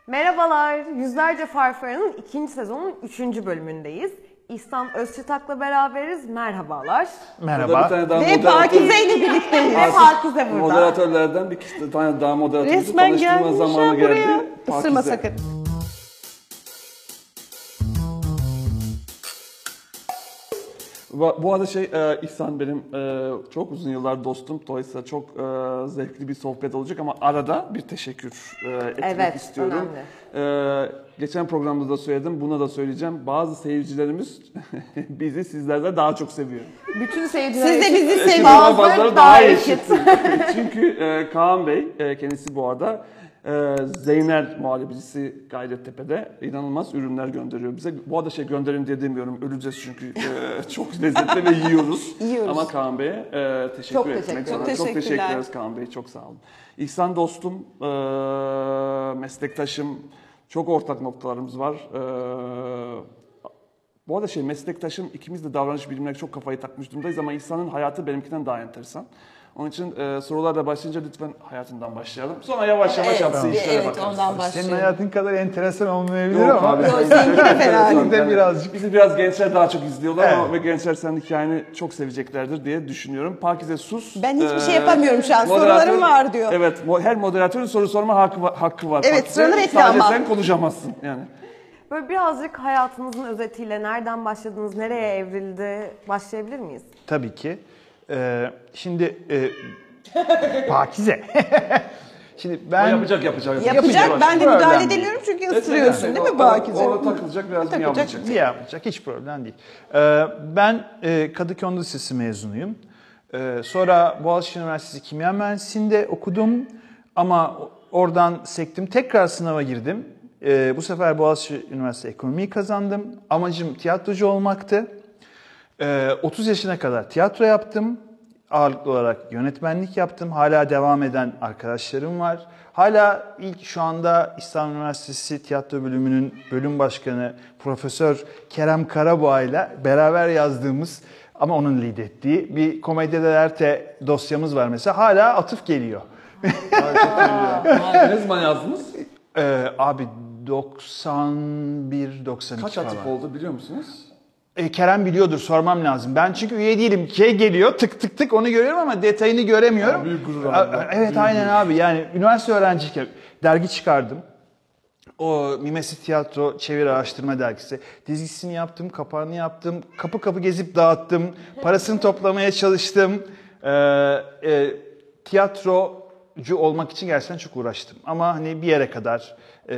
Merhabalar, Yüzlerce Farfara'nın 2. sezonun 3. bölümündeyiz. İhsan Özçıtak'la beraberiz. Merhabalar. Merhaba. Bir tane daha Ve Pakize ile birlikteyiz. Ve Pakize burada. Moderatörlerden bir tane daha moderatörümüzü Resmen tanıştırma zamanı gelmişler geldi. buraya. Isırma sakın. Bu arada İhsan benim çok uzun yıllar dostum. Dolayısıyla çok zevkli bir sohbet olacak ama arada bir teşekkür etmek istiyorum. Geçen programda da söyledim, buna da söyleyeceğim. Bazı seyircilerimiz bizi sizlerden daha çok seviyor. Bütün seyirciler Siz de bizi eşit. seviyorsunuz. Bazıları daha eşit. Çünkü Kaan Bey, kendisi bu arada Zeynel muhallebicisi Gayrettepe'de inanılmaz ürünler gönderiyor bize. Bu arada gönderin diye demiyorum. Öleceğiz çünkü çok lezzetli ve yiyoruz. Ama Kaan Bey'e teşekkür etmek zorunda. Çok teşekkür ederiz Kaan Bey. Çok sağ olun. İhsan dostum, meslektaşım. Çok ortak noktalarımız var. Bu arada meslektaşım, ikimiz de davranış bilimine çok kafayı takmış durumdayız ama İhsan'ın hayatı benimkinden daha enteresan. Onun için sorularla başlayınca lütfen hayatından başlayalım. Sonra yavaş yavaş yapsın işlere bakarız. Ondan başlayalım. Senin hayatın kadar enteresan olmayabilir Yok ama. abi. Seninki de fena. de birazcık. Bizi biraz gençler daha çok izliyorlar ama Evet. ve gençler senin hikayeni çok seveceklerdir diye düşünüyorum. Pakize sus. Ben hiçbir şey yapamıyorum şu an. Sorularım var diyor. Evet, her moderatörün soru sorma hakkı var. Evet, Pakize. sıranı bekle ama. Sadece sen konuşamazsın yani. Böyle birazcık hayatınızın özetiyle nereden başladınız, nereye evrildi başlayabilir miyiz? Tabii ki. Şimdi Pakize. Şimdi ben Yapacak. Yapacak. Ben de Problem müdahale değil. edemiyorum çünkü ısırıyorsun değil mi Pakize? Orada takılacak biraz miyavlayacak. yapacak hiç problem değil. Ben Kadıköy Anadolu Lisesi mezunuyum. Sonra Boğaziçi Üniversitesi Kimya Mühendisliği'nde okudum ama oradan sektim. Tekrar sınava girdim. Bu sefer Boğaziçi Üniversitesi Ekonomiyi kazandım. Amacım tiyatrocu olmaktı. 30 yaşına kadar tiyatro yaptım. Ağırlıklı olarak yönetmenlik yaptım. Hala devam eden arkadaşlarım var. Hala şu anda İstanbul Üniversitesi Tiyatro Bölümünün bölüm başkanı Profesör Kerem Karaboğa ile beraber yazdığımız ama onun lead ettiği bir Komedya dell'arte dosyamız var mesela. Hala atıf geliyor. Ne zaman yazdınız? Abi 91-92 Kaç atıf oldu biliyor musunuz? Kerem biliyordur, sormam lazım. Ben çünkü üye değilim. Geliyor tık tık tık onu görüyorum ama detayını göremiyorum. Ya, büyük gurur abi. Evet aynen abi. Yani üniversite öğrenciyken dergi çıkardım. O Mimesi Tiyatro Çeviri Araştırma Dergisi. Dizgisini yaptım, kapağını yaptım. Kapı kapı gezip dağıttım. Parasını toplamaya çalıştım. Tiyatrocu olmak için gerçekten çok uğraştım. Ama hani bir yere kadar...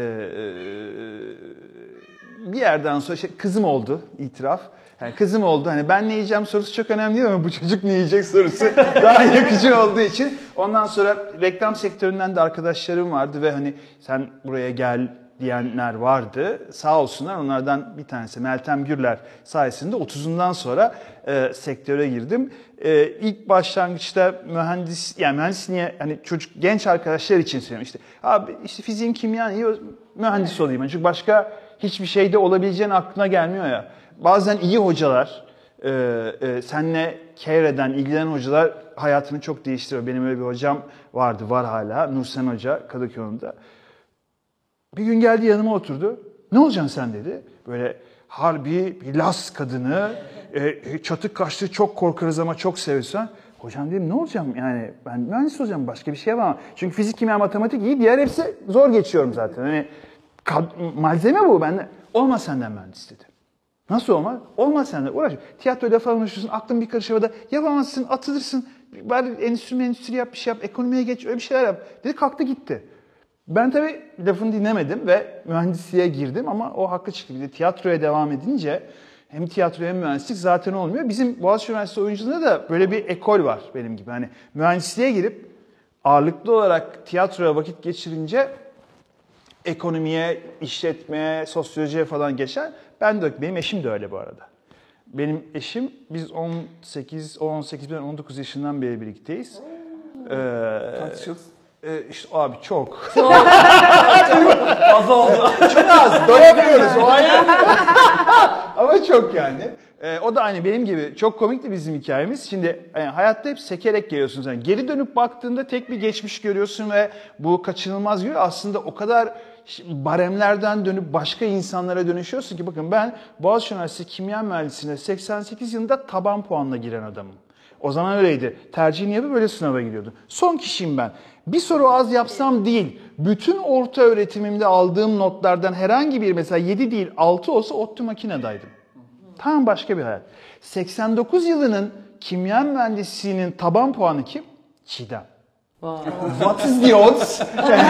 bir yerden sonra kızım oldu, itiraf. Yani kızım oldu. Hani ben ne yiyeceğim sorusu çok önemli değil ama bu çocuk ne yiyecek sorusu daha yakıcı olduğu için. Ondan sonra reklam sektöründen de arkadaşlarım vardı ve hani sen buraya gel diyenler vardı. Sağ olsunlar, onlardan bir tanesi Meltem Gürler sayesinde 30'undan sonra sektöre girdim. İlk başlangıçta mühendis niye hani çocuk genç arkadaşlar için söylüyorum işte. Abi işte fiziğim kimya iyi mühendis olayım. Çünkü başka hiçbir şeyde olabileceğin aklına gelmiyor ya. Bazen iyi hocalar, seninle care eden, ilgilenen hocalar hayatını çok değiştiriyor. Benim öyle bir hocam vardı, var hala. Nursen Hoca, Kadıköy'ünde. Bir gün geldi yanıma oturdu. Ne olacaksın sen dedi. Böyle harbi bir Las kadını, çatık kaşlı çok korkarız ama çok seviyorsan. Hocam dedim ne olacağım yani ben mühendis olacağım başka bir şey yapamam. Çünkü fizik, kimya, matematik iyi, diğer hepsi zor geçiyorum zaten. Hani malzeme bu bende. Olmaz senden mühendis dedi. Nasıl olmaz? Olmaz senden. Uğraş. Tiyatroyla falan uğraşıyorsun. Aklın bir karış havada. Yapamazsın, atılırsın. Bari endüstri yap, bir şey yap. Ekonomiye geç, öyle bir şeyler yap. Dedi kalktı gitti. Ben tabii lafını dinlemedim ve mühendisliğe girdim ama o hakkı çıktı. Bir de tiyatroya devam edince hem tiyatro hem mühendislik zaten olmuyor. Bizim Boğaziçi Üniversitesi oyunculuğunda da böyle bir ekol var benim gibi. Hani mühendisliğe girip ağırlıklı olarak tiyatroya vakit geçirince ekonomiye, işletmeye, sosyolojiye falan geçer. Benim eşim de öyle bu arada. Benim eşim, biz 19 yaşından beri birlikteyiz. Kaç yıl? İşte abi çok. Fazla oldu. Çok az, doyamıyoruz o ayrı. Ama çok yani. O da aynı benim gibi. Çok komikti bizim hikayemiz. Şimdi hayatta hep sekerek geliyorsun sen. Geri dönüp baktığında tek bir geçmiş görüyorsun ve bu kaçınılmaz gibi. Aslında o kadar baremlerden dönüp başka insanlara dönüşüyorsun ki bakın ben Boğaziçi Üniversitesi Kimya Mühendisliğine 88 yılında taban puanla giren adamım. O zaman öyleydi. Tercihini yapıp böyle sınava giriyordum. Son kişiyim ben. Bir soru az yapsam değil, bütün orta öğretimimde aldığım notlardan herhangi bir mesela 7 değil 6 olsa ODTÜ makinedaydım. Tam başka bir hayat. 89 yılının kimya mühendisliğinin taban puanı kim? Çiğdem. What is the odds?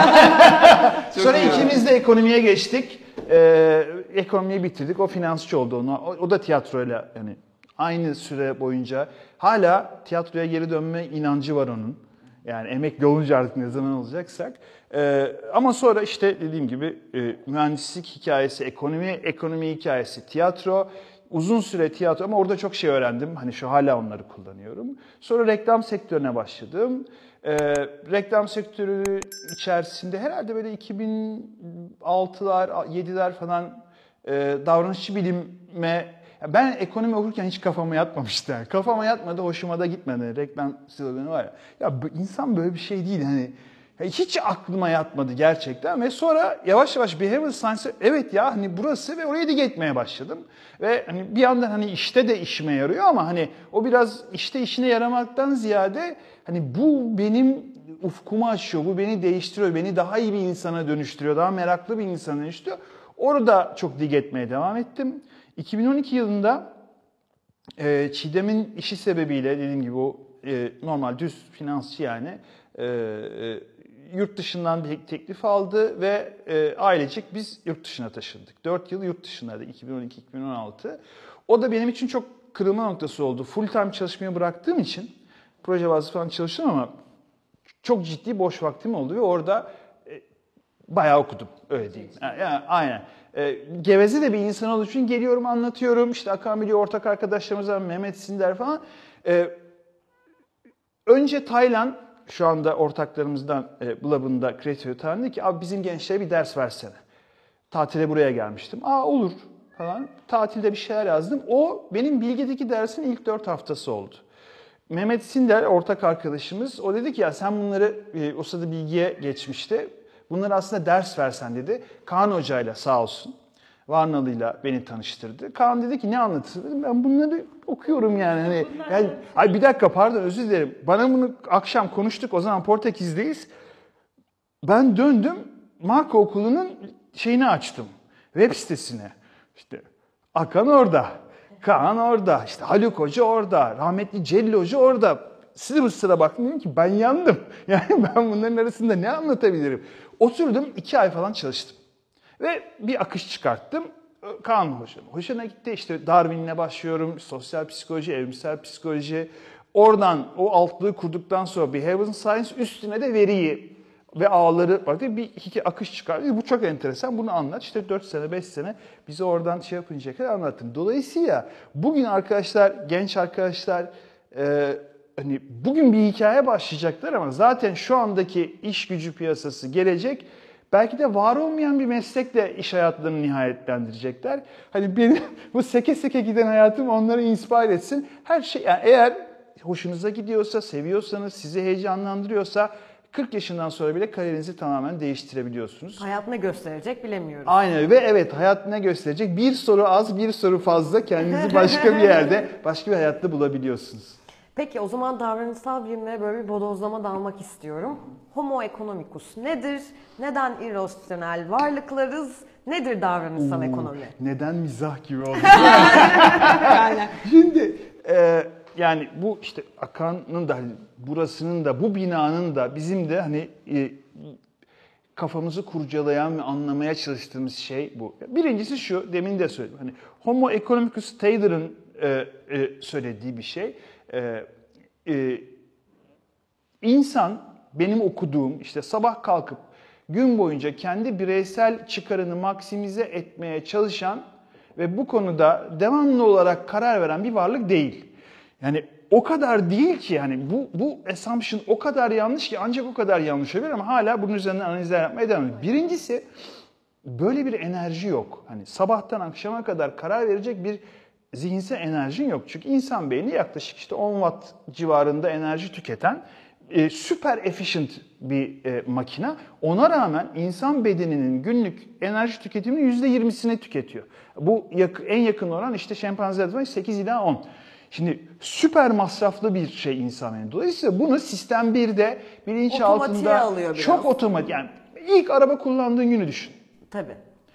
Sonra ikimiz de ekonomiye geçtik. Ekonomiyi bitirdik. O finansçı oldu. O da tiyatroyla yani aynı süre boyunca hala tiyatroya geri dönme inancı var onun. Yani emekli olunca artık ne zaman olacaksak. Ama sonra işte dediğim gibi mühendislik hikayesi, ekonomi hikayesi, tiyatro. Uzun süre tiyatro ama orada çok şey öğrendim. Hani hala onları kullanıyorum. Sonra reklam sektörüne başladım. Reklam sektörü içerisinde herhalde böyle 2006'lar, 7'ler falan davranışçı bilime... Ben ekonomi okurken hiç kafama yatmamıştı. Kafama yatmadı, hoşuma da gitmedi. Reklam sloganı var ya. Ya insan böyle bir şey değil. Hani hiç aklıma yatmadı gerçekten ve sonra yavaş yavaş behavioral science evet ya hani burası ve oraya dige etmeye başladım. Ve hani bir yandan hani işte de işime yarıyor ama hani o biraz işte işine yaramaktan ziyade hani bu benim ufkumu açıyor, bu beni değiştiriyor, beni daha iyi bir insana dönüştürüyor, daha meraklı bir insana dönüştürüyor. Orada çok dige etmeye devam ettim. 2012 yılında Çiğdem'in işi sebebiyle dediğim gibi o normal düz finansçı yani yurt dışından bir teklif aldı ve ailecek biz yurt dışına taşındık. 4 yıl yurt dışındaydık 2012-2016. O da benim için çok kırılma noktası oldu. Full time çalışmayı bıraktığım için proje bazlı falan çalıştım ama çok ciddi boş vaktim oldu ve orada bayağı okudum öyle diyeyim. Yani, aynen. Geveze de bir insan olduğu için geliyorum anlatıyorum. İşte Hakan biliyor ortak arkadaşlarımız var Mehmet Sinder falan. Önce Taylan şu anda ortaklarımızdan Blab'ında Creative Time dedi ki abi bizim gençlere bir ders versene. Tatile buraya gelmiştim. Olur falan. Tatilde bir şeyler yazdım. O benim Bilge'deki dersin ilk 4 haftası oldu. Mehmet Sinder ortak arkadaşımız o dedi ki ya sen bunları o sırada Bilge'ye geçmişti. Bunları aslında ders versen dedi. Kaan Hoca'yla sağ olsun Varnalı'yla beni tanıştırdı. Kaan dedi ki ne anlatırsın dedim. Ben bunları okuyorum yani. Ay bir dakika pardon özür dilerim. Bana bunu akşam konuştuk o zaman Portekiz'deyiz. Ben döndüm Marco Okulu'nun şeyini açtım. Web sitesine. İşte Hakan orada. Kaan orada. İşte Haluk Hoca orada. Rahmetli Celil Hoca orada. Sıra baktım dedim ki ben yandım. Yani ben bunların arasında ne anlatabilirim? Oturdum 2 ay falan çalıştım. Ve bir akış çıkarttım. Kaan Hocam. Hoşuna gitti işte Darwin'le başlıyorum. Sosyal psikoloji, evrimsel psikoloji. Oradan o altlığı kurduktan sonra behavioral science üstüne de veriyi ve ağları var. Bir iki akış çıkardı. Bu çok enteresan. Bunu anlat. İşte 4 sene, 5 sene bizi oradan yapıncaya kadar anlattım. Dolayısıyla bugün arkadaşlar, genç arkadaşlar hani bugün bir hikaye başlayacaklar ama zaten şu andaki iş gücü piyasası gelecek. Belki de var olmayan bir meslekle iş hayatlarını nihayetlendirecekler. Hani benim bu seke seke giden hayatım onları inspire etsin. Her şey yani eğer hoşunuza gidiyorsa, seviyorsanız, sizi heyecanlandırıyorsa 40 yaşından sonra bile kariyerinizi tamamen değiştirebiliyorsunuz. Hayat ne gösterecek bilemiyoruz. Aynen ve evet hayat ne gösterecek? Bir soru az, bir soru fazla kendinizi başka bir yerde, başka bir hayatta bulabiliyorsunuz. Peki o zaman davranışsal bilimlere böyle bir bodozlama dalmak istiyorum. Homo economicus nedir? Neden irrasyonel varlıklarız? Nedir davranışsal ekonomi? Neden mizah gibi oldu? Şimdi yani bu işte Akan'ın da burasının da bu binanın da bizim de hani kafamızı kurcalayan ve anlamaya çalıştığımız şey bu. Birincisi şu demin de söyledim. Hani Homo economicus Taylor'ın söylediği bir şey. İnsan benim okuduğum işte sabah kalkıp gün boyunca kendi bireysel çıkarını maksimize etmeye çalışan ve bu konuda devamlı olarak karar veren bir varlık değil. Yani o kadar değil ki yani bu assumption o kadar yanlış ki ancak o kadar yanlış olabilir ama hala bunun üzerinden analizler yapmaya devam ediyor. Birincisi böyle bir enerji yok. Hani sabahtan akşama kadar karar verecek bir zihinsel enerjin yok. Çünkü insan beyni yaklaşık işte 10 watt civarında enerji tüketen süper efficient bir makine. Ona rağmen insan bedeninin günlük enerji tüketiminin %20'sini tüketiyor. Bu en yakın oran işte şempanzelerde var 8 ila 10. Şimdi süper masraflı bir şey insan bedeni. Dolayısıyla bunu sistem 1'de bilinçaltında çok otomatik. Yani ilk araba kullandığın günü düşün. Tabii.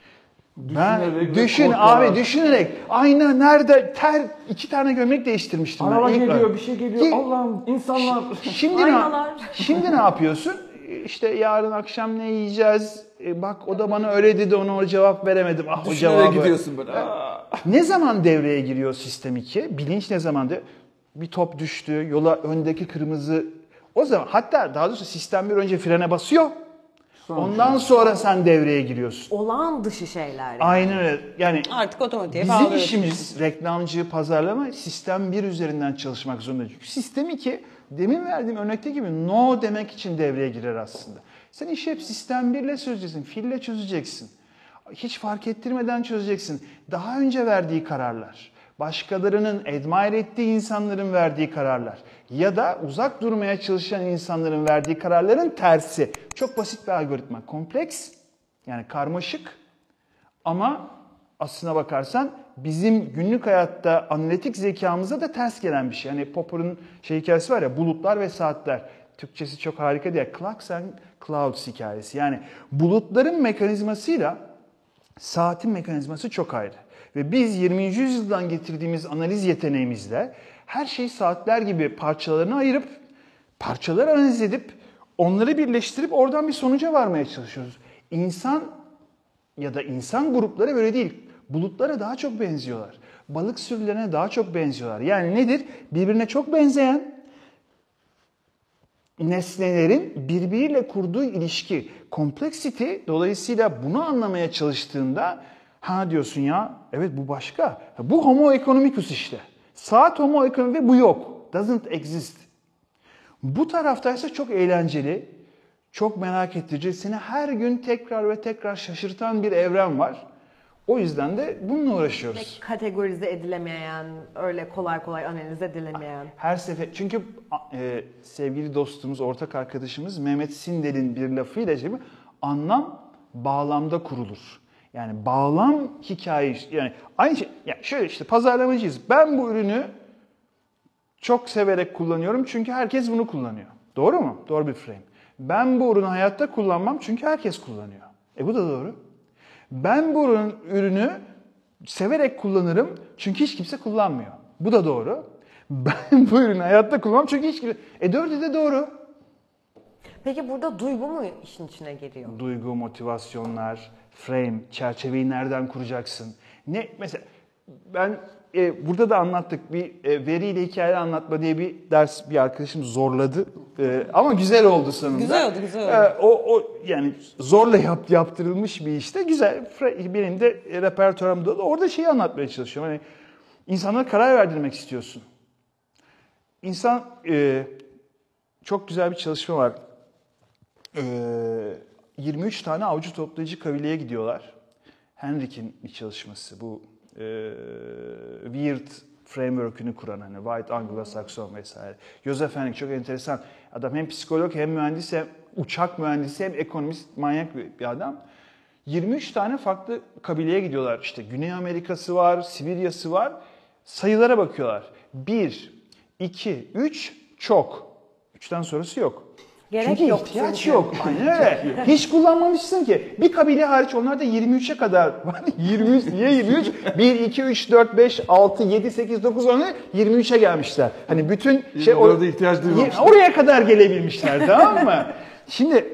Düşünerek ayna nerede 2 tane gömlek değiştirmiştim Araba ben. geliyor, bir şey geliyor. Allah'ım insanlar. Şimdi ne yapıyorsun? İşte yarın akşam ne yiyeceğiz? Bak o da bana öyle dedi, ona cevap veremedim. O cevabı. Gidiyorsun böyle. Ne zaman devreye giriyor sistem 2? Bilinç ne zaman? Bir top düştü, yola öndeki kırmızı. O zaman hatta daha doğrusu sistem 1 önce frene basıyor. Ondan sonra sen devreye giriyorsun. Olağan dışı şeyler. Yani. Aynen öyle. Yani artık otomatiğe bizim bağlıyoruz. işimiz reklamcı, pazarlama sistem 1 üzerinden çalışmak zorunda. Çünkü sistem 2 demin verdiğim örnekte gibi no demek için devreye girer aslında. Sen işi hep sistem 1 ile çözeceksin, fille çözeceksin. Hiç fark ettirmeden çözeceksin. Daha önce verdiği kararlar, başkalarının admire ettiği insanların verdiği kararlar ya da uzak durmaya çalışan insanların verdiği kararların tersi. Çok basit bir algoritma. Kompleks, yani karmaşık ama aslına bakarsan bizim günlük hayatta analitik zekamıza da ters gelen bir şey. Hani Popper'ın hikayesi var ya, bulutlar ve saatler. Türkçesi çok harika diye. Clocks and Clouds hikayesi. Yani bulutların mekanizmasıyla saatin mekanizması çok ayrı. Ve biz 20. yüzyıldan getirdiğimiz analiz yeteneğimizle her şeyi saatler gibi parçalarına ayırıp, parçaları analiz edip, onları birleştirip oradan bir sonuca varmaya çalışıyoruz. İnsan ya da insan grupları böyle değil. Bulutlara daha çok benziyorlar. Balık sürülerine daha çok benziyorlar. Yani nedir? Birbirine çok benzeyen nesnelerin birbiriyle kurduğu ilişki. Complexity dolayısıyla bunu anlamaya çalıştığında diyorsun ya, evet bu başka. Bu Homo economicus işte. Saat Homo economicus ve bu yok. Doesn't exist. Bu taraftaysa çok eğlenceli, çok merak ettirici, seni her gün tekrar ve tekrar şaşırtan bir evren var. O yüzden de bununla uğraşıyoruz. Kategorize edilemeyen, öyle kolay kolay analiz edilemeyen. Her sefer, çünkü sevgili dostumuz, ortak arkadaşımız Mehmet Sindel'in bir lafıyla anlam bağlamda kurulur. Yani bağlam hikayesi, yani aynı şey, yani şöyle işte pazarlamacıyız. Ben bu ürünü çok severek kullanıyorum çünkü herkes bunu kullanıyor. Doğru mu? Doğru bir frame. Ben bu ürünü hayatta kullanmam çünkü herkes kullanıyor. Bu da doğru. Ben bu ürünü severek kullanırım çünkü hiç kimse kullanmıyor. Bu da doğru. Ben bu ürünü hayatta kullanmam çünkü hiç kimse... Dördü de doğru. Peki burada duygu mu işin içine giriyor? Duygu, motivasyonlar, frame, çerçeveyi nereden kuracaksın? Ne mesela ben burada da anlattık, bir veriyle hikaye anlatma diye bir ders bir arkadaşım zorladı ama güzel oldu sonunda. Güzel oldu. O yani zorla yaptırılmış bir işte güzel. Benim de repertuarımda orada şeyi anlatmaya çalışıyorum. Hani insanlara karar verdirmek istiyorsun. İnsan çok güzel bir çalışma var. 23 tane avcı toplayıcı kabileye gidiyorlar. Henrik'in bir çalışması. Bu Weird framework'ünü kuran, hani White Anglo-Saxon vesaire. Joseph Henrik çok enteresan. Adam hem psikolog hem mühendis hem uçak mühendisi hem ekonomist, manyak bir adam. 23 tane farklı kabileye gidiyorlar. İşte Güney Amerika'sı var, Sibirya'sı var. Sayılara bakıyorlar. 1, 2, 3 çok. 3'ten sonrası yok. Gerek çünkü yok. ihtiyaç yok. Aynen öyle. Hiç kullanmamışsın ki. Bir kabile hariç onlar da 23'e kadar. 23, niye 23? 1, 2, 3, 4, 5, 6, 7, 8, 9, 10, 23'e gelmişler. Hani bütün şey orada ihtiyaç duymamışlar. Oraya kadar gelebilmişler, tamam mı? Şimdi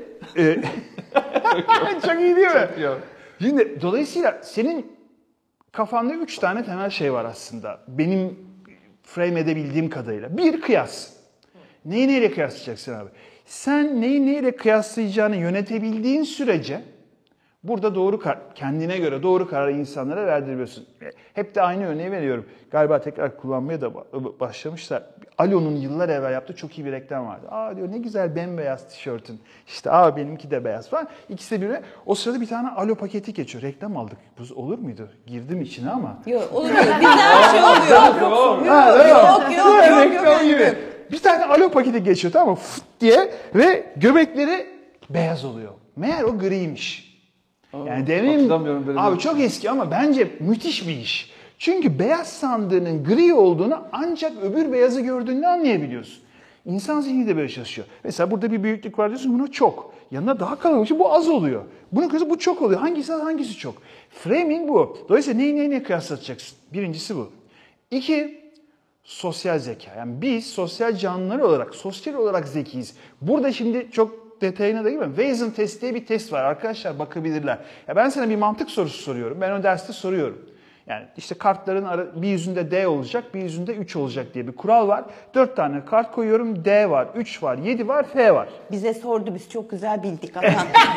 çok iyi değil mi? Şimdi dolayısıyla senin kafanda 3 tane temel şey var aslında. Benim frame edebildiğim kadarıyla. Bir, kıyas. Neyi neyle kıyaslayacaksın abi? Sen neyi neyle kıyaslayacağını yönetebildiğin sürece burada kendine göre doğru kararı insanlara verdirebiliyorsun. Hep de aynı örneği veriyorum. Galiba tekrar kullanmaya da başlamışlar. Alo'nun yıllar evvel yaptığı çok iyi bir reklam vardı. Diyor ne güzel bembeyaz tişörtün. İşte benimki de beyaz falan. İkisi de birbirine. O sırada bir tane Alo paketi geçiyor. Reklam aldık. Bu olur muydu? Girdim içine ama. Yok olur değil. Bizde her şey oluyor. Yok. Bir tane alo paketi geçiyor, tamam mı? Fıt diye ve göbekleri beyaz oluyor. Meğer o griymiş. Yani demin hatırlamıyorum böyle abi bir- çok eski ama bence müthiş bir iş. Çünkü beyaz sandığının gri olduğunu ancak öbür beyazı gördüğünde anlayabiliyorsun. İnsan zihni de böyle çalışıyor. Mesela burada bir büyüklük var diyorsun, buna çok. Yanına daha kalabalık, bu az oluyor. Bunun kıyası bu çok oluyor. Hangisi az, hangisi çok? Framing bu. Dolayısıyla neyi neyle kıyaslatacaksın? Birincisi bu. 2, sosyal zeka. Yani biz sosyal canlılar olarak, sosyal olarak zekiyiz. Burada şimdi çok detayına da girmem. Weizen testi diye bir test var. Arkadaşlar bakabilirler. Ya ben sana bir mantık sorusu soruyorum. Ben o derste soruyorum. Yani işte kartların bir yüzünde D olacak, bir yüzünde 3 olacak diye bir kural var. 4 tane kart koyuyorum. D var, 3 var, 7 var, F var. Bize sordu, biz çok güzel bildik ama.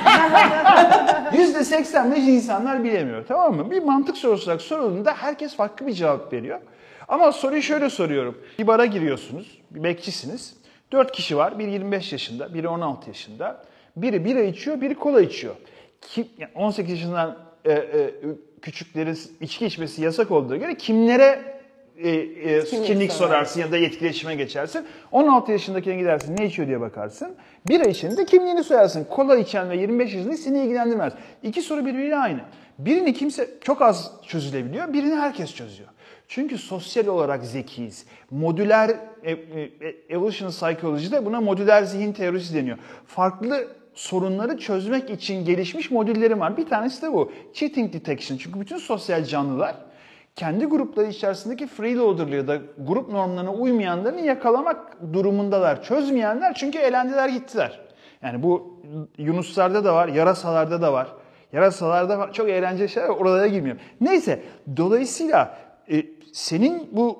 %85 insanlar bilemiyor, tamam mı? Bir mantık sorusu olarak sorulduğunda herkes farklı bir cevap veriyor. Ama soruyu şöyle soruyorum. Bir bara giriyorsunuz, bir bekçisiniz. 4 kişi var, biri 25 yaşında, biri 16 yaşında. Biri bira içiyor, biri kola içiyor. Yani 18 yaşından küçüklerin içki içmesi yasak olduğuna göre kimlere kimlik sorarsın ya da etkileşime geçersin. 16 yaşındakine gidersin, ne içiyor diye bakarsın. Bira içeni de kimliğini sorarsın. Kola içen ve 25 yaşındaki seni ilgilendirmez. İki soru birbiriyle aynı. Birini kimse çok az çözülebiliyor, birini herkes çözüyor. Çünkü sosyal olarak zekiyiz. Modüler evolution psychology'de buna modüler zihin teorisi deniyor. Farklı sorunları çözmek için gelişmiş modüllerim var. Bir tanesi de bu. Cheating detection. Çünkü bütün sosyal canlılar kendi grupları içerisindeki freeloader'lı ya da grup normlarına uymayanlarını yakalamak durumundalar. Çözmeyenler çünkü elendiler gittiler. Yani bu yunuslarda da var, yarasalarda da var. Yarasalarda var. Çok eğlenceli şeyler var. Oralara girmiyorum. Neyse. Dolayısıyla senin bu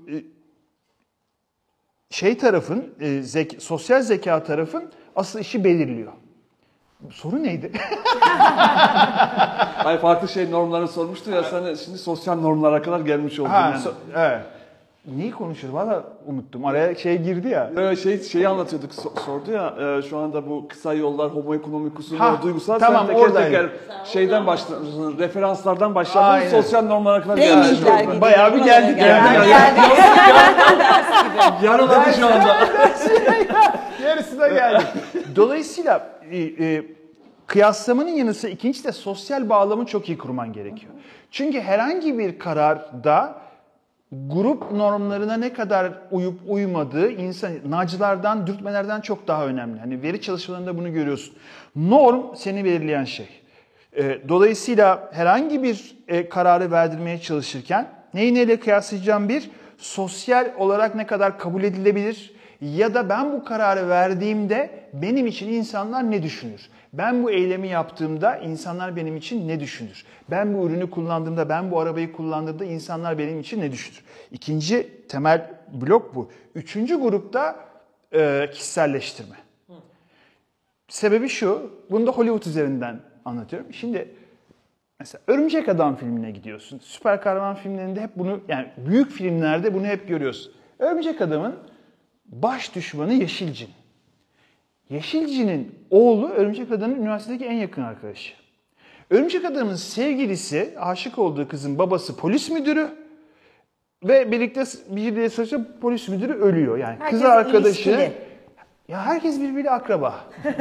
tarafın, sosyal zeka tarafın asıl işi belirliyor. Soru neydi? Ay farklı normları sormuştu ya, sana şimdi sosyal normlara kadar gelmiş oldun. Yani. Evet. Neyi konuşuyoruz? Valla unuttum. Araya girdi ya. Şeyi anlatıyorduk, sordu ya, şu anda bu kısa yollar, homo economicus'un duygusal, tamam, sen teker şeyden başladın, referanslardan başladın, sosyal normlara kadar geldi. Bayağı bir geldik. Yarıladı şu anda. Yarısına geldik. Dolayısıyla kıyaslamanın yanı sıra ikincisi de sosyal bağlamı çok iyi kurman gerekiyor. Çünkü herhangi bir kararda grup normlarına ne kadar uyup uymadığı nacılardan, dürtmelerden çok daha önemli. Hani veri çalışmalarında bunu görüyorsun. Norm seni belirleyen şey. Dolayısıyla herhangi bir kararı verdirmeye çalışırken neyi neyle kıyaslayacağım? Bir, sosyal olarak ne kadar kabul edilebilir ya da ben bu kararı verdiğimde benim için insanlar ne düşünür? Ben bu eylemi yaptığımda insanlar benim için ne düşünür? Ben bu ürünü kullandığımda, ben bu arabayı kullandığımda insanlar benim için ne düşünür? İkinci temel blok bu. Üçüncü grupta kişiselleştirme. Sebebi şu, bunu da Hollywood üzerinden anlatıyorum. Şimdi mesela Örümcek Adam filmine gidiyorsun. Süper kahraman filmlerinde hep bunu, yani büyük filmlerde bunu hep görüyorsun. Örümcek Adam'ın baş düşmanı Yeşilcin. Yeşilcin'in oğlu Örümcek Adam'ın üniversitedeki en yakın arkadaşı. Örümcek Adam'ın sevgilisi, aşık olduğu kızın babası polis müdürü ve birlikte bir çalışan polis müdürü ölüyor. Yani Herkes kız arkadaşı... ilişkili. Ya herkes birbiriyle akraba.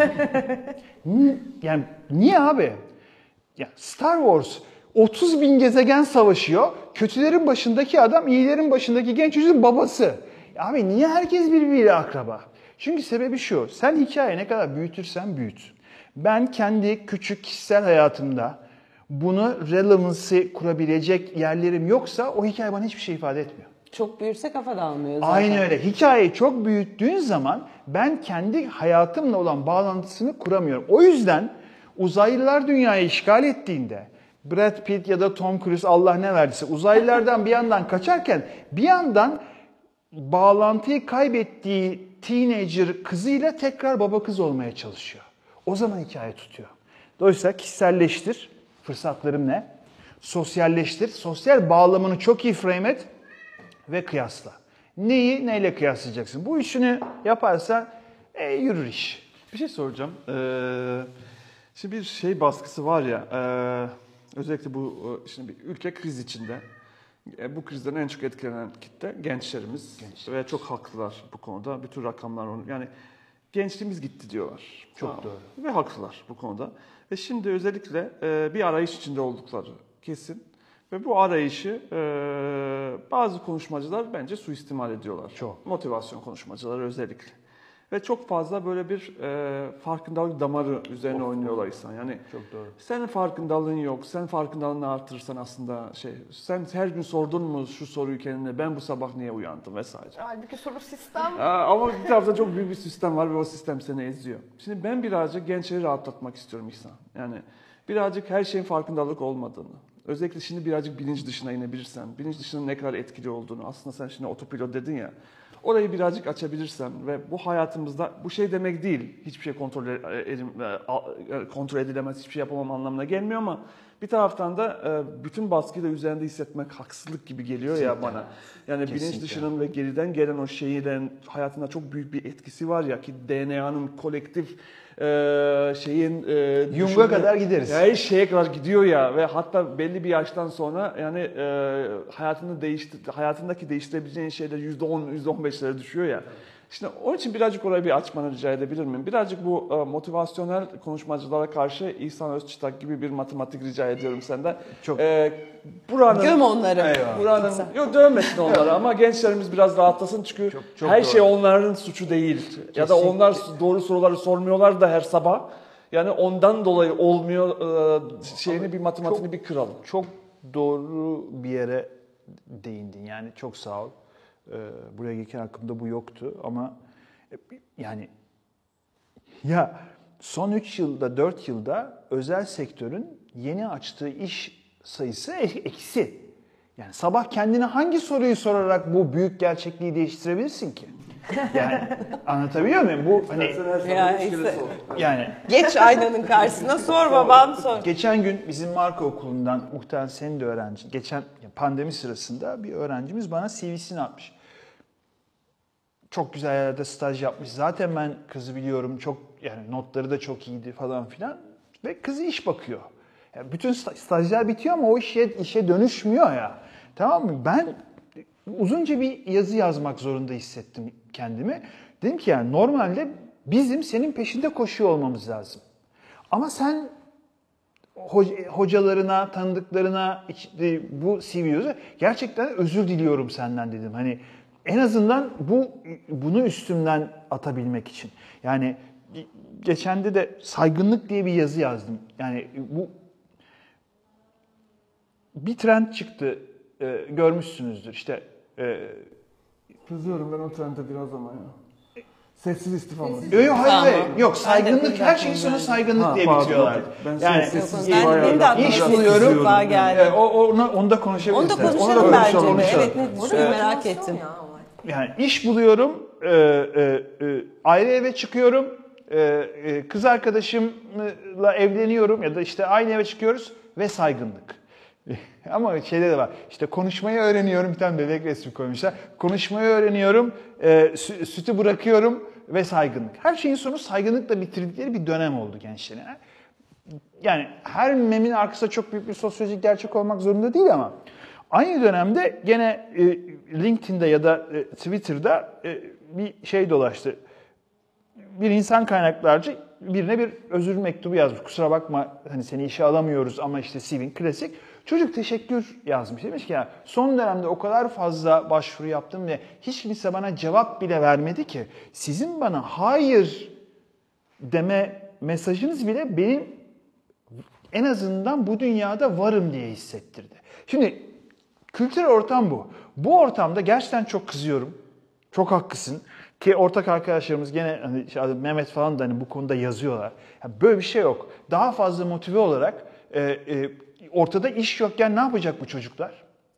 Yani niye abi? Ya Star Wars 30 bin gezegen savaşıyor. Kötülerin başındaki adam, iyilerin başındaki genç çocuğun babası. Ya abi niye herkes birbiriyle akraba? Çünkü sebebi şu. Sen hikayeyi ne kadar büyütürsen büyüt. Ben kendi küçük kişisel hayatımda bunu relevancy kurabilecek yerlerim yoksa o hikaye bana hiçbir şey ifade etmiyor. Çok büyürse kafa dağılmıyor zaten. Aynen öyle. Hikayeyi çok büyüttüğün zaman ben kendi hayatımla olan bağlantısını kuramıyorum. O yüzden uzaylılar dünyayı işgal ettiğinde Brad Pitt ya da Tom Cruise, Allah ne verdiyse, uzaylılardan bir yandan kaçarken bir yandan bağlantıyı kaybettiği teenager kızıyla tekrar baba kız olmaya çalışıyor. O zaman hikaye tutuyor. Dolayısıyla kişiselleştir. Fırsatlarım ne? Sosyalleştir. Sosyal bağlamını çok iyi frame et ve kıyasla. Neyi neyle kıyaslayacaksın? Bu üçünü yaparsan yürür iş. Bir şey soracağım. Şimdi bir baskısı var ya, özellikle bu şimdi bir ülke kriz içinde. Bu krizden en çok etkilenen kitle gençlerimiz. Ve çok haklılar bu konuda. Bütün rakamlar onu yani gençliğimiz gitti diyorlar. Çok doğru. Ve haklılar bu konuda. Ve şimdi özellikle bir arayış içinde oldukları kesin. Ve bu arayışı bazı konuşmacılar bence suistimal ediyorlar. Çok. Motivasyon konuşmacıları özellikle. Ve çok fazla böyle bir farkındalık damarı üzerine oynuyorlar insan. Yani Çok doğru. senin farkındalığın yok. Sen farkındalığını artırırsan aslında sen her gün sordun mu şu soruyu kendine, ben bu sabah niye uyandım vesaire. Halbuki soru sistem. Ama bir tarafta çok büyük bir sistem var ve o sistem seni eziyor. Şimdi ben birazcık gençleri rahatlatmak istiyorum İhsan. Yani birazcık her şeyin farkındalık olmadığını. Özellikle şimdi birazcık bilinç dışına inebilirsen, bilinç dışının ne kadar etkili olduğunu, aslında sen şimdi otopilot dedin ya, orayı birazcık açabilirsen ve bu hayatımızda bu şey demek değil, hiçbir şey kontrol edilemez, hiçbir şey yapamam anlamına gelmiyor ama bir taraftan da bütün baskıyı da üzerinde hissetmek haksızlık gibi geliyor ya bana. Yani Kesinlikle. bilinç dışının ve geriden gelen o şeylerin hayatında çok büyük bir etkisi var ya ki DNA'nın kolektif Jung'a kadar gideriz. Her şeye kadar gidiyor ya ve hatta belli bir yaştan sonra yani hayatındaki değiştirebileceğin şeyler %10, %15'lere düşüyor ya. Şimdi onun için birazcık orayı bir açmanı rica edebilir miyim? Birazcık bu motivasyonel konuşmacılara karşı İhsan Özçıtak gibi bir matematik rica ediyorum senden. Çok. Buranın, Göm onları. Buranın, yok dövmesin onları ama gençlerimiz biraz rahatlasın çünkü çok her doğru. şey onların suçu değil. Ya da onlar doğru soruları sormuyorlar da her sabah. Yani ondan dolayı olmuyor bir matematiğini bir kıralım. Çok doğru bir yere değindin. Yani çok sağ ol. Buraya gelirken aklımda bu yoktu ama yani ya son 3 yılda 4 yılda özel sektörün yeni açtığı iş sayısı eksi. Yani sabah kendine hangi soruyu sorarak bu büyük gerçekliği değiştirebilirsin ki? Yani anlatabiliyor muyum? Bu hani Ya işte, yani geç aynanın karşısına sor babam sor. geçen gün bizim marka okulundan muhtemelen senin de öğrencin, geçen pandemi sırasında bir öğrencimiz bana CV'sini atmış. Çok güzel yerlerde staj yapmış. Zaten ben kızı biliyorum. Çok yani notları da çok iyiydi falan filan. Ve kızı iş bakıyor. Yani bütün stajlar bitiyor ama o işe dönüşmüyor ya. Tamam mı? Ben uzunca bir yazı yazmak zorunda hissettim kendimi. Dedim ki yani normalde bizim senin peşinde koşuyor olmamız lazım. Ama sen hocalarına, tanıdıklarına bu CV'yi gerçekten özür diliyorum senden dedim. Hani en azından bunu üstümden atabilmek için. Yani geçende de saygınlık diye bir yazı yazdım. Yani bu bir trend çıktı. Görmüşsünüzdür. İşte Kızıyorum ben o trende biraz ama ya. Sessiz istifa mı? Yok hayır. Tamam. Yok saygınlık Ben de her şeyin sonu saygınlık diye pardon, bitiriyorlar. ben Yani sessiz Ben benim de aklıma İş sessiz buluyorum. istifa geldi. onu da konuşabiliriz. Onu da Onu konuşalım da bence. konuşalım. Evet, net merak ettim. Ya, olay. Yani iş buluyorum, ayrı eve çıkıyorum, kız arkadaşımla evleniyorum ya da işte aynı eve çıkıyoruz ve saygınlık. Ama şeyde de var, işte konuşmayı öğreniyorum, bir tane bebek resmi koymuşlar. Konuşmayı öğreniyorum, sütü bırakıyorum ve saygınlık. Her şeyin sonu saygınlıkla bitirdikleri bir dönem oldu gençlerin. Yani her memin arkasında çok büyük bir sosyolojik gerçek olmak zorunda değil ama aynı dönemde gene LinkedIn'de ya da Twitter'da bir şey dolaştı. Bir insan kaynaklarcı birine bir özür mektubu yazmış. Kusura bakma hani seni işe alamıyoruz ama işte CV'in klasik. Çocuk teşekkür yazmış. Demiş ki ya son dönemde o kadar fazla başvuru yaptım ve hiç kimse bana cevap bile vermedi ki. Sizin bana hayır deme mesajınız bile benim en azından bu dünyada varım diye hissettirdi. Şimdi kültürel ortam bu. Bu ortamda gerçekten çok kızıyorum. Çok haklısın. Ki ortak arkadaşlarımız gene hani Mehmet falan da hani bu konuda yazıyorlar. Yani böyle bir şey yok. Daha fazla motive olarak ortada iş yokken ne yapacak bu çocuklar?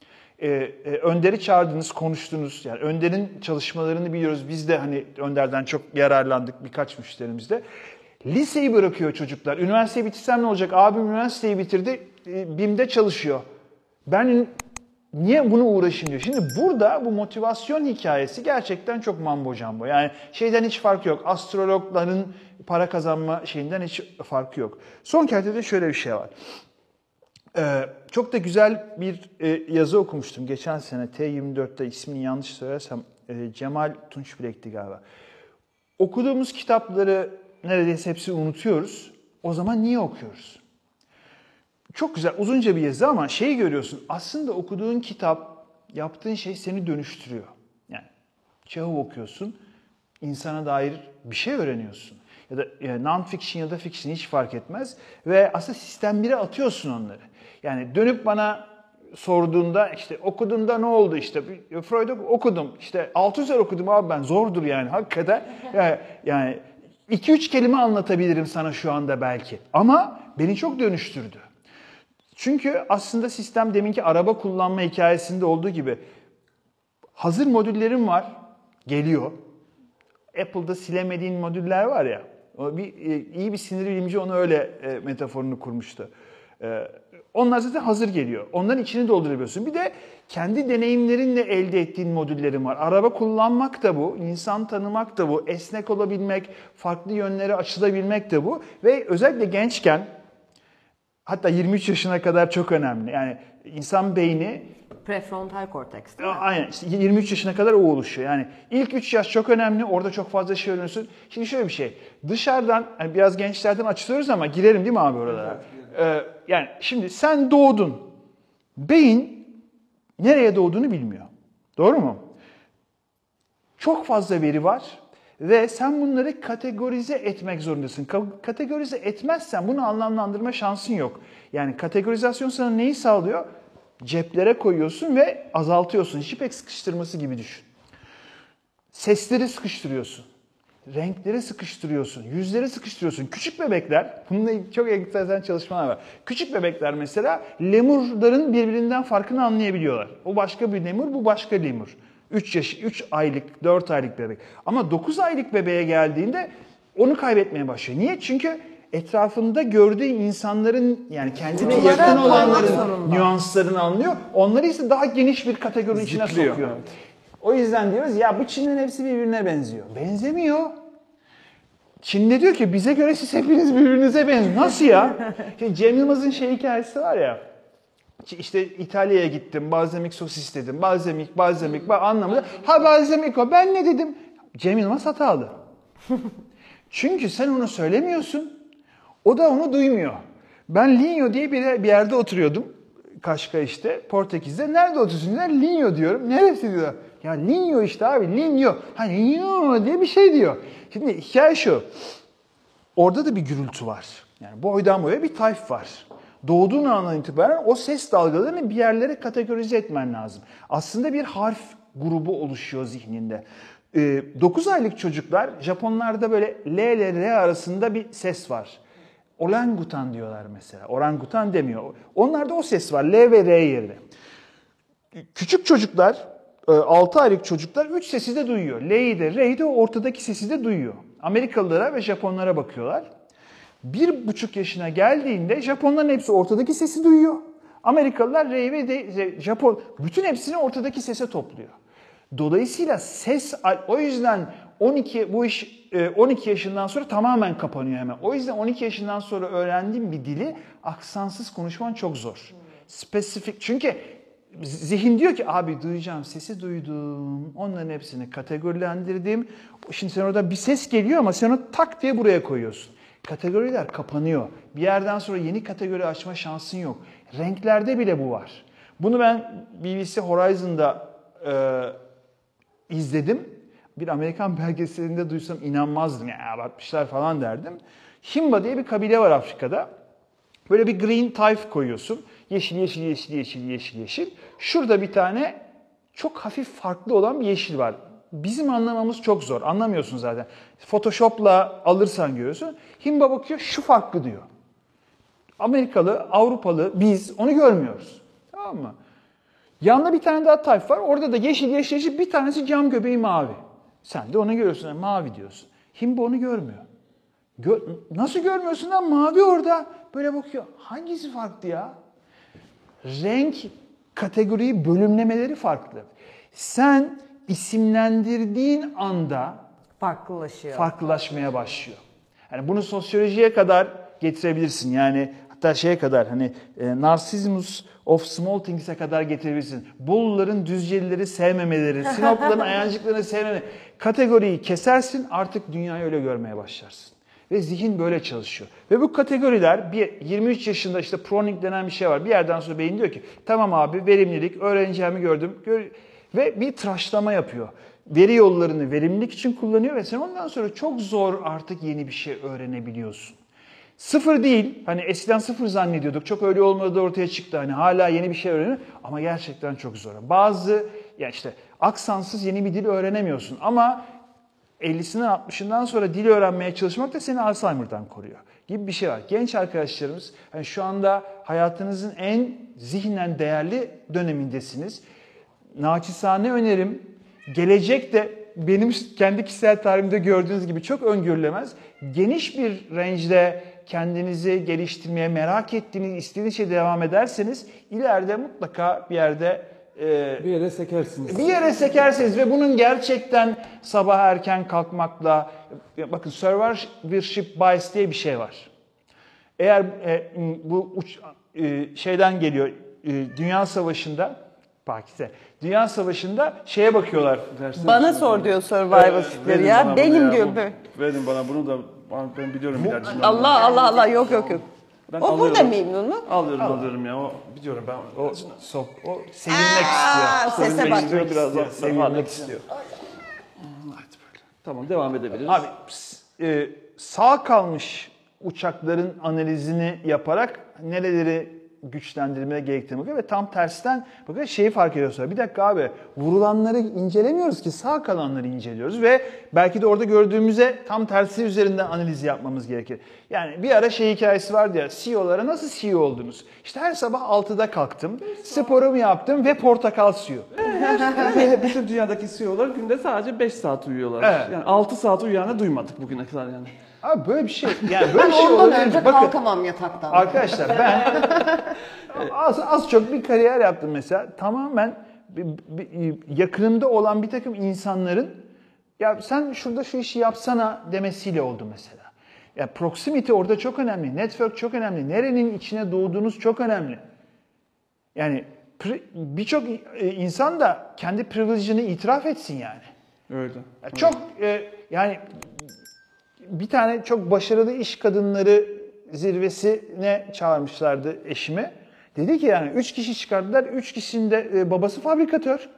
Önder'i çağırdınız, konuştunuz. Yani Önder'in çalışmalarını biliyoruz. Biz de hani Önder'den çok yararlandık birkaç müşterimizde. Liseyi bırakıyor çocuklar. Üniversiteyi bitirsem ne olacak? Abim üniversiteyi bitirdi, BİM'de çalışıyor. Ben niye bunu uğraşayım diyor. Şimdi burada bu motivasyon hikayesi gerçekten çok mambo jumbo. Yani şeyden hiç farkı yok. Astrologların para kazanma şeyinden hiç farkı yok. Son kertede şöyle bir şey var. Çok da güzel bir yazı okumuştum geçen sene T24'te, ismini yanlış söylersem Cemal Tunçbilek'ti galiba. Okuduğumuz kitapları neredeyse hepsini unutuyoruz. O zaman niye okuyoruz? Çok güzel, uzunca bir yazı ama şeyi görüyorsun. Aslında okuduğun kitap, yaptığın şey seni dönüştürüyor. Yani Çehov okuyorsun, insana dair bir şey öğreniyorsun. Ya da non-fiction ya da fiction hiç fark etmez. Ve aslında sistem 1'e atıyorsun onları. Yani dönüp bana sorduğunda işte okuduğunda ne oldu işte Freud'u okudum işte 600'er okudum abi ben zordur yani hakikaten. Yani 2-3 kelime anlatabilirim sana şu anda belki ama beni çok dönüştürdü. Çünkü aslında sistem deminki araba kullanma hikayesinde olduğu gibi hazır modüllerim var, geliyor. Apple'da silemediğin modüller var ya, iyi bir sinir bilimci onu öyle metaforunu kurmuştu. Onlar zaten hazır geliyor. Onların içini doldurabiliyorsun. Bir de kendi deneyimlerinle elde ettiğin modüllerin var. Araba kullanmak da bu, insan tanımak da bu, esnek olabilmek, farklı yönlere açılabilmek de bu. Ve özellikle gençken, hatta 23 yaşına kadar çok önemli. Yani insan beyni... Prefrontal korteks değil mi? Aynen. İşte 23 yaşına kadar o oluşuyor. Yani ilk 3 yaş çok önemli. Orada çok fazla şey öğreniyorsun. Şimdi şöyle bir şey. Dışarıdan, yani biraz gençlerden açılıyoruz ama girelim değil mi abi oralara? Yani şimdi sen doğdun. Beyin nereye doğduğunu bilmiyor. Doğru mu? Çok fazla veri var. Ve sen bunları kategorize etmek zorundasın. Kategorize etmezsen bunu anlamlandırma şansın yok. Yani kategorizasyon sana neyi sağlıyor? Ceplere koyuyorsun ve azaltıyorsun. JPEG sıkıştırması gibi düşün. Sesleri sıkıştırıyorsun. Renkleri sıkıştırıyorsun. Yüzleri sıkıştırıyorsun. Küçük bebekler, bununla çok enteresan çalışmalar var. Küçük bebekler mesela lemurların birbirinden farkını anlayabiliyorlar. O başka bir lemur, bu başka lemur. 3 aylık, 4 aylık bebek. Ama 9 aylık bebeğe geldiğinde onu kaybetmeye başlıyor. Niye? Çünkü etrafında gördüğü insanların yani kendine yakın olanların nüanslarını anlıyor. Onları ise daha geniş bir kategorinin içine sokuyor. Evet. O yüzden diyoruz ya bu Çin'in hepsi birbirine benziyor. Benzemiyor. Çin'de diyor ki bize göre siz hepiniz birbirinize benziyor. Nasıl ya? Şimdi Cem Yılmaz'ın hikayesi var ya. İşte İtalya'ya gittim, balzamik sos istedim. Balzamik anlamında. Ha balzamik o. Ben ne dedim? Cem Yılmaz hatalı. Çünkü sen onu söylemiyorsun. O da onu duymuyor. Ben Linho diye bir yerde oturuyordum. Kaşkay'da, Portekiz'de. Nerede oturuyorsun? Linho diyorum. Neresi diyor. Ya Linho işte abi, Linho. Ha Linho diye bir şey diyor. Şimdi hikaye şu. Orada da bir gürültü var. Yani boydan boya bir tayf var. Doğduğun andan itibaren o ses dalgalarını bir yerlere kategorize etmen lazım. Aslında bir harf grubu oluşuyor zihninde. 9 aylık çocuklar, Japonlarda böyle L ile R arasında bir ses var. Orangutan diyorlar mesela. Orangutan demiyor. Onlarda o ses var. L ve R yerine. Küçük çocuklar, 6 aylık çocuklar 3 sesi de duyuyor. L'yi de R'yi de ortadaki sesi de duyuyor. Amerikalılara ve Japonlara bakıyorlar. 1,5 yaşına geldiğinde Japonların hepsi ortadaki sesi duyuyor. Amerikalılar R'yi ve Japon bütün hepsini ortadaki sese topluyor. Dolayısıyla ses, o yüzden 12 yaşından sonra tamamen kapanıyor hemen. O yüzden 12 yaşından sonra öğrendiğim bir dili aksansız konuşman çok zor. Spesifik. Çünkü zihin diyor ki abi duyacağım, sesi duydum. Onların hepsini kategorilendirdim. Şimdi sen orada bir ses geliyor ama sen onu tak diye buraya koyuyorsun. Kategoriler kapanıyor. Bir yerden sonra yeni kategori açma şansın yok. Renklerde bile bu var. Bunu ben BBC Horizon'da izledim. Bir Amerikan belgeselinde duysam inanmazdım. Ya bakmışlar falan derdim. Himba diye bir kabile var Afrika'da. Böyle bir green tayf koyuyorsun. Yeşil. Şurada bir tane çok hafif farklı olan bir yeşil var. Bizim anlamamız çok zor. Anlamıyorsun zaten. Photoshop'la alırsan görüyorsun. Himba bakıyor şu farklı diyor. Amerikalı, Avrupalı biz onu görmüyoruz. Tamam mı? Yanında bir tane daha tayf var. Orada da yeşil bir tanesi cam göbeği mavi. Sen de onu görüyorsun. Yani mavi diyorsun. Himba onu görmüyor. Nasıl görmüyorsun lan? Mavi orada. Böyle bakıyor. Hangisi farklı ya? Renk kategoriyi bölümlemeleri farklı. Sen isimlendirdiğin anda farklılaşmaya başlıyor. Yani bunu sosyolojiye kadar getirebilirsin. Yani hatta şeye kadar hani Narcissus of Small Things'e kadar getirebilirsin. Boluların Düzcelileri sevmemeleri, Sinopluların Ayancıklarını sevmemeleri. Kategoriyi kesersin, artık dünyayı öyle görmeye başlarsın. Ve zihin böyle çalışıyor. Ve bu kategoriler 23 yaşında işte proning denen bir şey var. Bir yerden sonra beyin diyor ki tamam abi verimlilik, öğreneceğimi gördüm. Ve bir tıraşlama yapıyor. Veri yollarını verimlilik için kullanıyor ve sen ondan sonra çok zor artık yeni bir şey öğrenebiliyorsun. Sıfır değil, hani eskiden sıfır zannediyorduk, çok öyle olmadığı ortaya çıktı. Hani hala yeni bir şey öğreniyor ama gerçekten çok zor. Bazı, ya işte aksansız yeni bir dil öğrenemiyorsun ama 50'sinden 60'ından sonra dil öğrenmeye çalışmak da seni Alzheimer'dan koruyor gibi bir şey var. Genç arkadaşlarımız yani şu anda hayatınızın en zihnen değerli dönemindesiniz. Naçizane önerim, gelecekte benim kendi kişisel tarihimde gördüğünüz gibi çok öngörülemez. Geniş bir range'de kendinizi geliştirmeye, merak ettiğiniz, istediğiniz şeye devam ederseniz ileride mutlaka bir yerde bir yere sekersiniz. Bir yere sekersiniz ve bunun gerçekten sabah erken kalkmakla, bakın survivorship bias diye bir şey var. Eğer bu şeyden geliyor, Dünya Savaşı'nda, Pakistan, Dünya Savaşı'nda şeye bakıyorlar. Bana sor diyor Survivor'ları ya. Benim diyor. Verin bana bunu da ben biliyorum ileride. Allah yok. Ben O burada memnun mu? Alıyorum ya. O biliyorum ben. O sevilmek istiyor. Sese bak. İstiyor birazdan. Sevilmek istiyor. Tamam devam edebiliriz. Abi sağ kalmış uçakların analizini yaparak nereleri güçlendirmeye gerektiğini bakıyor ve tam tersten bakıyor şeyi fark ediyoruz. Bir dakika abi, vurulanları incelemiyoruz ki, sağ kalanları inceliyoruz ve belki de orada gördüğümüze tam tersi üzerinden analiz yapmamız gerekir. Yani bir ara şey hikayesi vardı ya, CEO'lara nasıl CEO oldunuz? İşte her sabah 6'da kalktım, sporumu yaptım ve portakal suyu. Bütün dünyadaki CEO'lar günde sadece 5 saat uyuyorlar. Evet. Yani 6 saat uyuyanı duymadık bugüne kadar yani. Abi böyle bir şey, yani böyle bir şey Ondan olabilir. önce Bakın, kalkamam yataktan. arkadaşlar ben az çok bir kariyer yaptım mesela. Tamamen yakınımda olan bir takım insanların ya sen şurada şu işi yapsana demesiyle oldu mesela. Ya proximity orada çok önemli. Network çok önemli. Nerenin içine doğduğunuz çok önemli. Yani birçok insan da kendi privilege'ini itiraf etsin yani. Öyle. Çok yani bir tane çok başarılı iş kadınları zirvesine çağırmışlardı eşimi. Dedi ki yani 3 kişi çıkardılar. 3 kişinin de babası fabrikatör.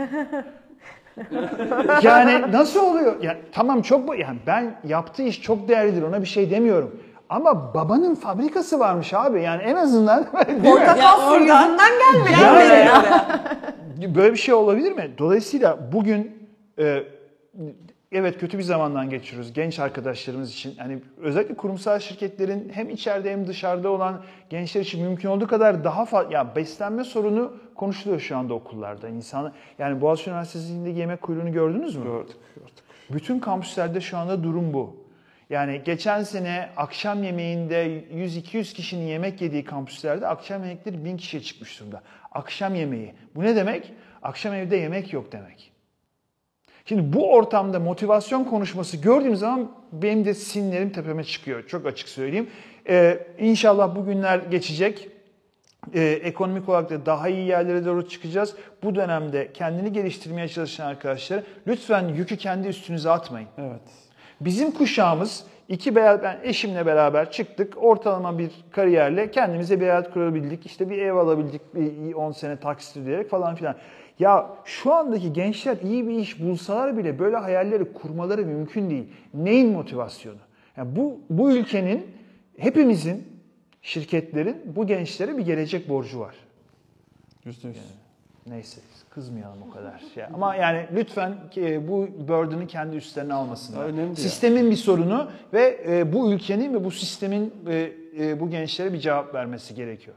Yani nasıl oluyor? Yani tamam yani ben yaptığı iş çok değerlidir, ona bir şey demiyorum. Ama babanın fabrikası varmış abi. Yani en azından Portakal suyu yüzünden gelmiyor. böyle bir şey olabilir mi? Dolayısıyla bugün evet kötü bir zamandan geçiyoruz genç arkadaşlarımız için. Yani özellikle kurumsal şirketlerin hem içeride hem dışarıda olan gençler için mümkün olduğu kadar daha fazla ya beslenme sorunu konuşuluyor şu anda okullarda. Yani Boğaziçi Üniversitesi'ndeki yemek kuyruğunu gördünüz mü? Gördük. Bütün kampüslerde şu anda durum bu. Yani geçen sene akşam yemeğinde 100-200 kişinin yemek yediği kampüslerde akşam yemekleri 1000 kişiye çıkmış durumda. Akşam yemeği. Bu ne demek? Akşam evde yemek yok demek. Şimdi bu ortamda motivasyon konuşması gördüğüm zaman benim de sinirlerim tepeme çıkıyor. Çok açık söyleyeyim. İnşallah bu günler geçecek. Ekonomik olarak da daha iyi yerlere doğru çıkacağız. Bu dönemde kendini geliştirmeye çalışan arkadaşlar lütfen yükü kendi üstünüze atmayın. Evet. Bizim kuşağımız ben eşimle beraber çıktık. Ortalama bir kariyerle kendimize bir hayat kurabildik. İşte bir ev alabildik, bir 10 sene taksit ödeyerek falan filan. Ya şu andaki gençler iyi bir iş bulsalar bile böyle hayalleri kurmaları mümkün değil. Neyin motivasyonu? Yani bu ülkenin, hepimizin, şirketlerin bu gençlere bir gelecek borcu var. %100. Neyse kızmayalım o kadar. Ama yani lütfen bu burden'ı kendi üstlerine almasınlar. Önemli Sistemin bir sorunu ve bu ülkenin ve bu sistemin bu gençlere bir cevap vermesi gerekiyor.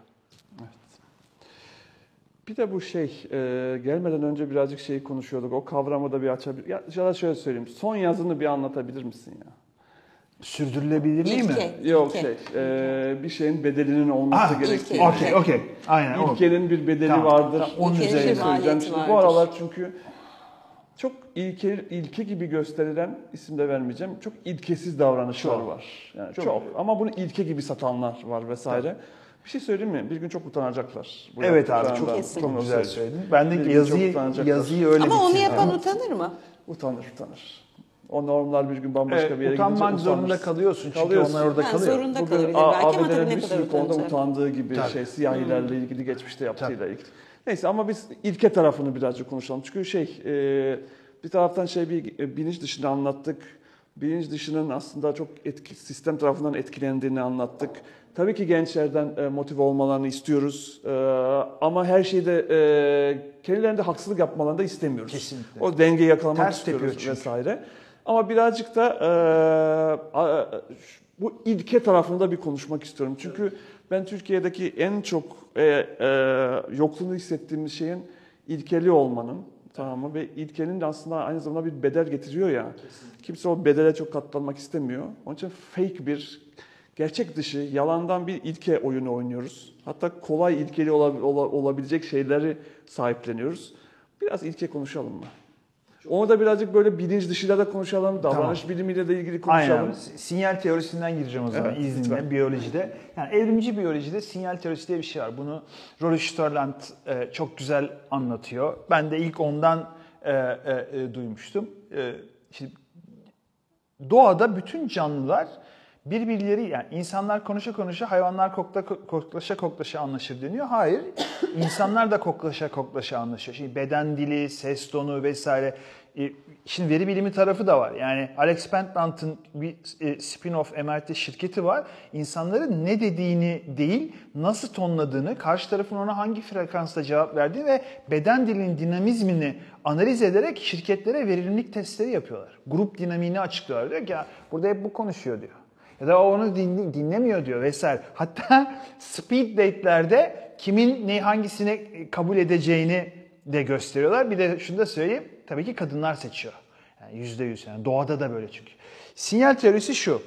Bir de bu gelmeden önce birazcık şeyi konuşuyorduk. O kavramı da bir açabilir. Ya şöyle söyleyeyim. Son yazını bir anlatabilir misin ya? Sürdürülebilirliği mi? Yok bir şeyin bedelinin olması gerektiği. Okey. Aynen. İlkenin bir bedeli Tamam, vardır. Tamam, onun İlkenin üzerine bir maliyeti söyleyeceğim. Şimdi bu vardır. aralar çünkü çok ilke gibi gösterilen, isim de vermeyeceğim, çok ilkesiz davranışlar var. Yani çok. Ama bunu ilke gibi satanlar var vesaire. Tabii. Bir şey söyleyeyim mi? Bir gün çok utanacaklar. Evet abi çok güzel söyledin. Ben de yazıyı öyle Ama onu yapan utanır mı? Utanır. O normlar bir gün bambaşka bir yere gidince utanmak zorunda kalıyorsun çünkü onlar orada kalıyor. Zorunda kalabilir belki ama tabii ne bir kadar sürü konuda utanacak. utandığı gibi siyahilerle ilgili, geçmişte yaptığıyla ilgili. Neyse ama biz ilke tarafını birazcık konuşalım. Çünkü bir taraftan bir bilinç dışını anlattık. Bilinç dışının aslında çok sistem tarafından etkilendiğini anlattık. Tabii ki gençlerden motive olmalarını istiyoruz. Ama her şeyde kendilerinde haksızlık yapmalarını da istemiyoruz. Kesinlikle. O dengeyi yakalamak ters istiyoruz vesaire. Ama birazcık da bu ilke tarafında bir konuşmak istiyorum. Çünkü ben Türkiye'deki en çok yokluğunu hissettiğimiz şeyin ilkeli olmanın, tamam mı? Ve ilkenin de aslında aynı zamanda bir bedel getiriyor ya. Kesinlikle. Kimse o bedele çok katlanmak istemiyor. Onun için fake gerçek dışı, yalandan bir ilke oyunu oynuyoruz. Hatta kolay ilkeli olabilecek şeyleri sahipleniyoruz. Biraz ilke konuşalım mı? Onu da birazcık böyle bilinç dışıyla da konuşalım, davranış bilimiyle de ilgili konuşalım. Aynen. Sinyal teorisinden gireceğim o zaman izninle lütfen. Biyolojide. Yani evrimci biyolojide sinyal teorisi diye bir şey var. Bunu Rory Sterland çok güzel anlatıyor. Ben de ilk ondan duymuştum. Şimdi, doğada bütün canlılar birbirleri, yani insanlar konuşa hayvanlar koklaşa anlaşır deniyor. Hayır, insanlar da koklaşa anlaşıyor. Şimdi beden dili, ses tonu vesaire. Şimdi veri bilimi tarafı da var. Yani Alex Pentland'ın bir spin-off MRT şirketi var. İnsanların ne dediğini değil, nasıl tonladığını, karşı tarafın ona hangi frekansta cevap verdiğini ve beden dilinin dinamizmini analiz ederek şirketlere verimlilik testleri yapıyorlar. Grup dinamiğini açıklıyorlar. Diyor ki ya burada hep bu konuşuyor diyor. Ya da onu dinlemiyor diyor vesaire. Hatta speed date'lerde kimin hangisini kabul edeceğini de gösteriyorlar. Bir de şunu da söyleyeyim. Tabii ki kadınlar seçiyor. Yani %100. Yani doğada da böyle çünkü. Sinyal teorisi şu.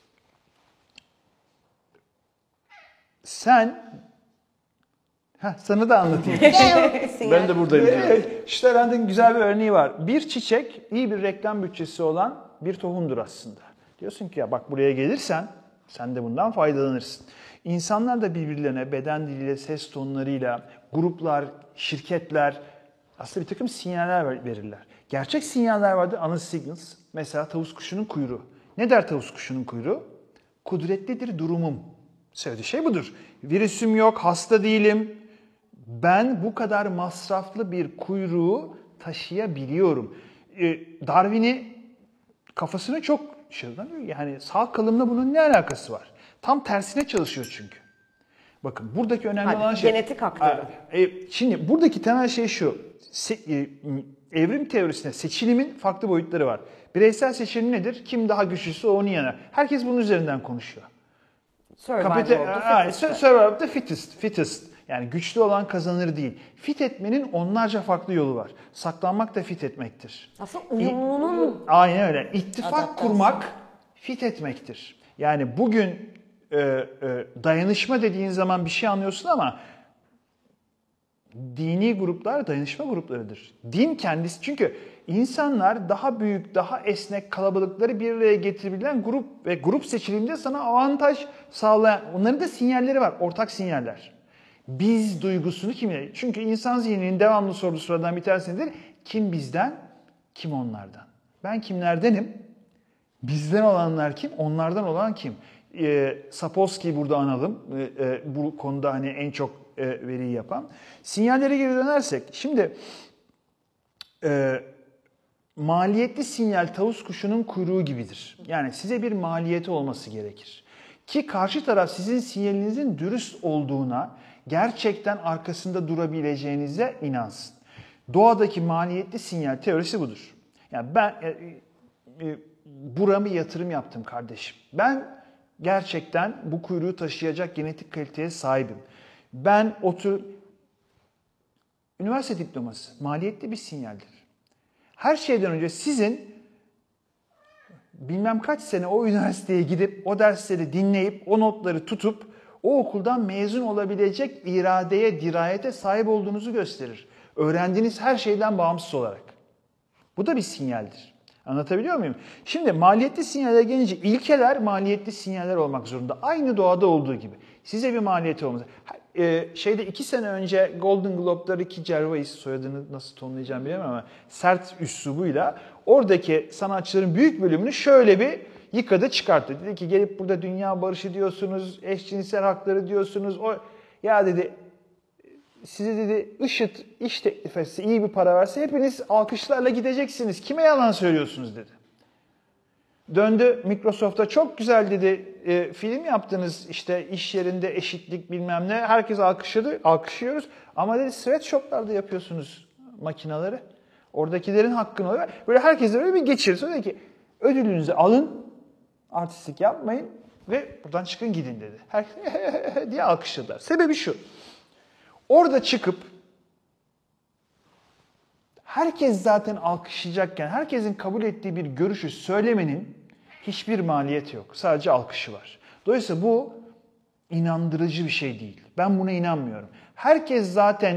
Sana da anlatayım. Ben de buradayım. Sterland'ın güzel bir örneği var. Bir çiçek iyi bir reklam bütçesi olan bir tohumdur aslında. Diyorsun ki ya bak buraya gelirsen sen de bundan faydalanırsın. İnsanlar da birbirlerine beden diliyle, ses tonlarıyla, gruplar, şirketler aslında bir takım sinyaller verirler. Gerçek sinyaller vardır, ana signals. Mesela tavus kuşunun kuyruğu. Ne der tavus kuşunun kuyruğu? Kudretlidir durumum. Söylediği şey budur. Virüsüm yok, hasta değilim. Ben bu kadar masraflı bir kuyruğu taşıyabiliyorum. Darwin'i kafasını çok şırdanıyor. Yani sağ kalımla bunun ne alakası var? Tam tersine çalışıyor çünkü. Bakın buradaki önemli olan şey... Genetik aktarım. Şimdi buradaki temel şey şu. Evrim teorisinde seçilimin farklı boyutları var. Bireysel seçilim nedir? Kim daha güçlüyse onu yener. Herkes bunun üzerinden konuşuyor. Survival of the fittest. Yani güçlü olan kazanır değil. Fit etmenin onlarca farklı yolu var. Saklanmak da fit etmektir. Aslında uyumlunun... Aynen öyle. İttifak kurmak fit etmektir. Yani bugün dayanışma dediğin zaman bir şey anlıyorsun ama dini gruplar dayanışma gruplarıdır. Din kendisi, çünkü insanlar daha büyük, daha esnek kalabalıkları bir araya getirebilen grup ve grup seçiliminde sana avantaj sağlayan, onların da sinyalleri var, ortak sinyaller. Biz duygusunu kimle? Çünkü insan zihninin devamlı sorulardan bir tanesi nedir? Kim bizden, kim onlardan? Ben kimlerdenim? Bizden olanlar kim? Onlardan olan kim? Sapolsky'yi burada analım. Bu konuda hani en çok veriyi yapan. Sinyallere geri dönersek, şimdi maliyetli sinyal tavus kuşunun kuyruğu gibidir. Yani size bir maliyeti olması gerekir. Ki karşı taraf sizin sinyalinizin dürüst olduğuna, gerçekten arkasında durabileceğinize inansın. Doğadaki maliyetli sinyal teorisi budur. Yani ben burama yatırım yaptım kardeşim. Ben gerçekten bu kuyruğu taşıyacak genetik kaliteye sahibim. Ben üniversite diploması maliyetli bir sinyaldir. Her şeyden önce sizin bilmem kaç sene o üniversiteye gidip o dersleri dinleyip o notları tutup o okuldan mezun olabilecek iradeye, dirayete sahip olduğunuzu gösterir. Öğrendiğiniz her şeyden bağımsız olarak. Bu da bir sinyaldir. Anlatabiliyor muyum? Şimdi maliyetli sinyaller gelince ilkeler maliyetli sinyaller olmak zorunda. Aynı doğada olduğu gibi. Size bir maliyeti olmaz. 2 sene önce Golden Globe'da Ricky Gervais, soyadını nasıl tonlayacağım bilmiyorum ama sert üslubuyla oradaki sanatçıların büyük bölümünü şöyle bir yıkadı çıkarttı. Dedi ki gelip burada dünya barışı diyorsunuz, eşcinsel hakları diyorsunuz. Ya dedi size dedi IŞİD iş teklif etse, iyi bir para verse hepiniz alkışlarla gideceksiniz. Kime yalan söylüyorsunuz dedi. Döndü Microsoft'a çok güzel dedi film yaptınız işte iş yerinde eşitlik bilmem ne. Herkes alkışladı, alkışlıyoruz. Ama dedi sweatshop'larda yapıyorsunuz makinaları. Oradakilerin hakkını oluyor. Böyle herkese böyle bir geçirir. Sonra dedi ki ödülünüzü alın, artistlik yapmayın ve buradan çıkın gidin dedi. Herkes diye alkışladılar. Sebebi şu. Orada çıkıp herkes zaten alkışlayacakken, herkesin kabul ettiği bir görüşü söylemenin hiçbir maliyeti yok. Sadece alkışı var. Dolayısıyla bu inandırıcı bir şey değil. Ben buna inanmıyorum. Herkes zaten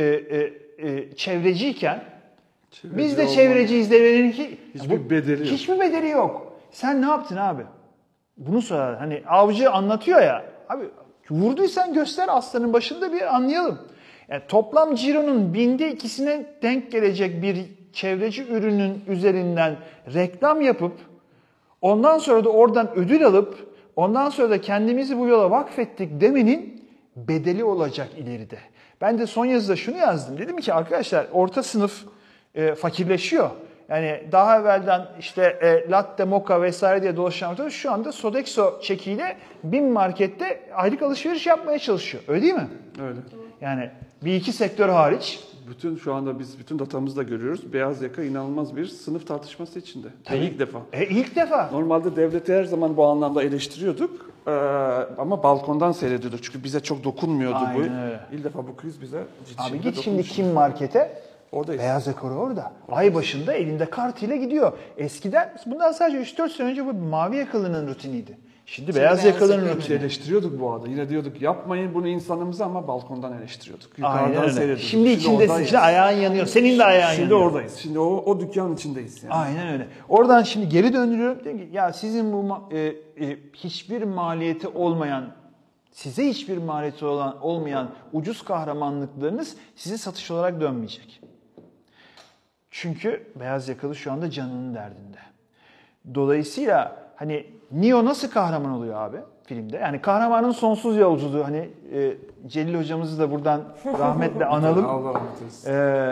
çevreciyken biz de çevreciyiz demenin hiçbir bedeli yok. Hiçbir bedeli yok. Sen ne yaptın abi? Bunu sorar. Hani avcı anlatıyor ya. Abi vurduysan göster aslanın başında bir anlayalım. Yani toplam cironun 2'sine denk gelecek bir çevreci ürünün üzerinden reklam yapıp ondan sonra da oradan ödül alıp ondan sonra da kendimizi bu yola vakfettik demenin bedeli olacak ileride. Ben de son yazıda şunu yazdım. Dedim ki arkadaşlar orta sınıf fakirleşiyor. Yani daha evvelden işte latte, mocha vesaire diye dolaşan şu anda Sodexo çekiyle BİM markette aylık alışveriş yapmaya çalışıyor. Öyle değil mi? Öyle. Yani bir iki sektör hariç. Şu anda biz bütün datamızda görüyoruz. Beyaz yaka inanılmaz bir sınıf tartışması içinde. İlk defa. İlk defa. Normalde devleti her zaman bu anlamda eleştiriyorduk. Ama balkondan seyrediyorduk. Çünkü bize çok dokunmuyordu Aynen bu. öyle. İlk defa bu kriz bize ciddi Abi şekilde git şimdi dokunmuş. Kim markete. Oradayız. Beyaz yakalı orada. Ay başında elinde kartıyla gidiyor. Eskiden bundan sadece 3-4 sene önce bu mavi yakalının rutiniydi. Şimdi beyaz yakalının rutini. Eleştiriyorduk bu arada. Yine diyorduk yapmayın bunu insanımıza ama balkondan eleştiriyorduk. Yukarıdan Aynen öyle. seyrediyorduk. Şimdi içindesin. oradayız. Şimdi ayağın yanıyor. Senin de ayağın Şimdi yanıyor. oradayız. Şimdi o dükkanın içindeyiz. Yani. Aynen öyle. Oradan şimdi geri döndürüyorum. Diyorum ki ya sizin bu hiçbir maliyeti olmayan, size hiçbir maliyeti olmayan ucuz kahramanlıklarınız size satış olarak dönmeyecek. Çünkü beyaz yakalı şu anda canının derdinde. Dolayısıyla hani Neo nasıl kahraman oluyor abi filmde? Yani kahramanın sonsuz yolculuğu hani Celil hocamızı da buradan rahmetle analım. Allah rahmet eylesin.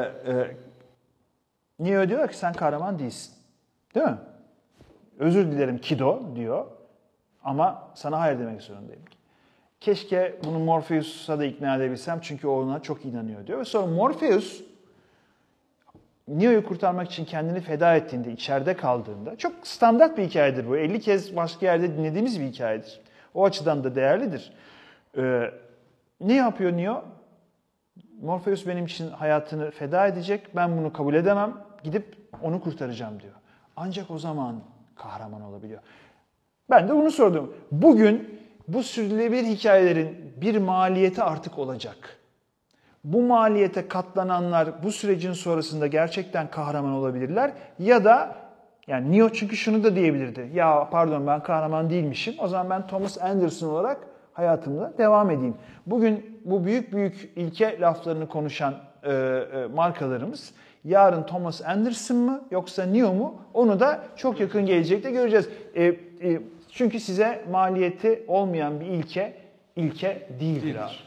Neo diyor ki sen kahraman değilsin. Değil mi? Özür dilerim Kido diyor. Ama sana hayır demek zorundayım. Keşke bunu Morpheus'a da ikna edebilsem çünkü o ona çok inanıyor diyor. Ve sonra Morpheus Neo'yu kurtarmak için kendini feda ettiğinde, içeride kaldığında çok standart bir hikayedir bu. 50 kez başka yerde dinlediğimiz bir hikayedir. O açıdan da değerlidir. Ne yapıyor Neo? Morpheus benim için hayatını feda edecek. Ben bunu kabul edemem. Gidip onu kurtaracağım diyor. Ancak o zaman kahraman olabiliyor. Ben de bunu sordum. Bugün bu sürdürülebilir hikayelerin bir maliyeti artık olacak. Bu maliyete katlananlar bu sürecin sonrasında gerçekten kahraman olabilirler. Ya da yani Neo çünkü şunu da diyebilirdi. Ya pardon ben kahraman değilmişim. O zaman ben Thomas Anderson olarak hayatımda devam edeyim. Bugün bu büyük ilke laflarını konuşan markalarımız yarın Thomas Anderson mı yoksa Neo mu? Onu da çok yakın gelecekte göreceğiz. Çünkü size maliyeti olmayan bir ilke değildir abi.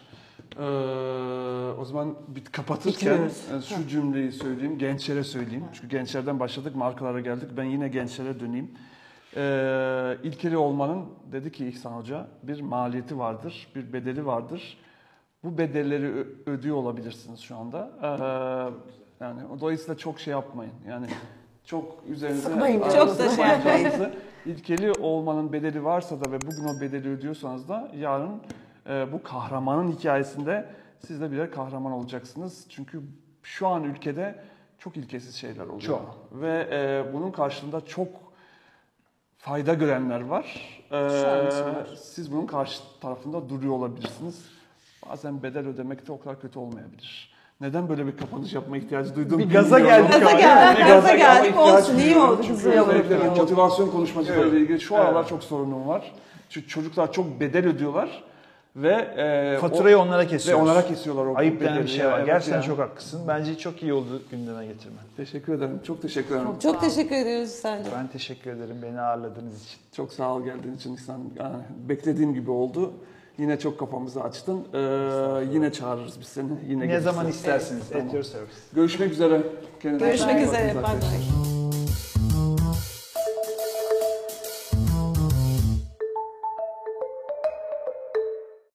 O zaman kapatırken şu cümleyi söyleyeyim, gençlere söyleyeyim. Çünkü gençlerden başladık, markalara geldik. Ben yine gençlere döneyim. İlkeli olmanın, dedi ki İhsan Hoca, bir maliyeti vardır, bir bedeli vardır. Bu bedelleri ödüyor olabilirsiniz şu anda. Yani dolayısıyla çok şey yapmayın. Yani çok üzerinize... Çok da şey yapmayın. İlkeli olmanın bedeli varsa da ve bugün o bedeli ödüyorsanız da yarın bu kahramanın hikayesinde siz de birer kahraman olacaksınız. Çünkü şu an ülkede çok ilkesiz şeyler oluyor. Çok. Ve bunun karşılığında çok fayda görenler var. Siz bunun karşı tarafında duruyor olabilirsiniz. Bazen bedel ödemek de o kadar kötü olmayabilir. Neden böyle bir kapanış yapma ihtiyacı duydum? Bir gaza bilmiyorum. geldik. Gaza geldik ama ihtiyaç olsun iyi duyuyorum. oldu Çünkü güzel oldu. özellikle motivasyon konuşmacılarıyla ilgili şu aralar Evet. çok sorunum var. Çünkü çocuklar çok bedel ödüyorlar ve Faturayı onlara ve kesiyoruz. onlara kesiyorlar o Ayıp denen bedeli. bir şey var. Evet Gerçekten ya. çok haklısın. Bence çok iyi oldu gündeme getirmen. Teşekkür ederim. Çok teşekkür ederim. Çok teşekkür ediyoruz sence. Ben teşekkür ederim beni ağırladığınız için. Çok sağ ol geldiğin için İhsan. Yani beklediğim gibi oldu. Yine çok kafamızı açtın. Yine çağırırız biz seni. Yine Ne gelirsin. zaman isterseniz. Tamam. At your service. Görüşmek üzere. Kendine Görüşmek iyi bakın üzere. Bay arkadaşlar. bay.